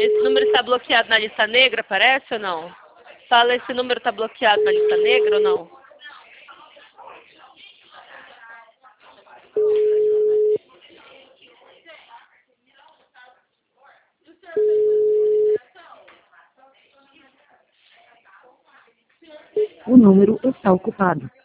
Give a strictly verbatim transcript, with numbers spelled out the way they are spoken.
Esse número está bloqueado na lista negra, parece ou não? Fala, esse número está bloqueado na lista negra ou não? O número está ocupado.